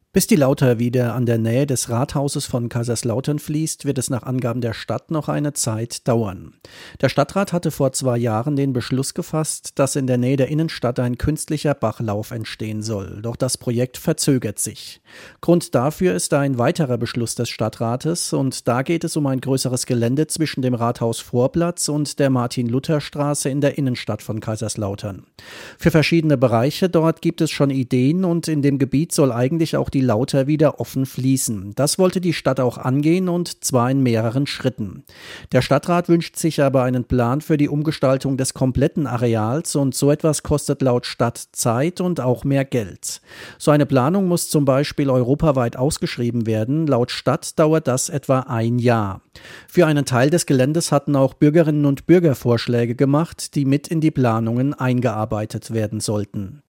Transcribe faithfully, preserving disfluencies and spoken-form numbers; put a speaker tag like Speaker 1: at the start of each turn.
Speaker 1: Bis die Lauter wieder an der Nähe des Rathauses von Kaiserslautern fließt, wird es nach Angaben der Stadt noch eine Zeit dauern. Der Stadtrat hatte vor zwei Jahren den Beschluss gefasst, dass in der Nähe der Innenstadt ein künstlicher Bachlauf entstehen soll. Doch das Projekt verzögert sich. Grund dafür ist ein weiterer Beschluss des Stadtrates, und da geht es um ein größeres Gelände zwischen dem Rathausvorplatz und der Martin-Luther-Straße in der Innenstadt von Kaiserslautern. Für verschiedene Bereiche dort gibt es schon Ideen, und in dem Gebiet soll eigentlich auch die Lauter wieder offen fließen. Das wollte die Stadt auch angehen, und zwar in mehreren Schritten. Der Stadtrat wünscht sich aber einen Plan für die Umgestaltung des kompletten Areals, und so etwas kostet laut Stadt Zeit und auch mehr Geld. So eine Planung muss zum Beispiel europaweit ausgeschrieben werden. Laut Stadt dauert das etwa ein Jahr. Für einen Teil des Geländes hatten auch Bürgerinnen und Bürger Vorschläge gemacht, die mit in die Planungen eingearbeitet werden sollten.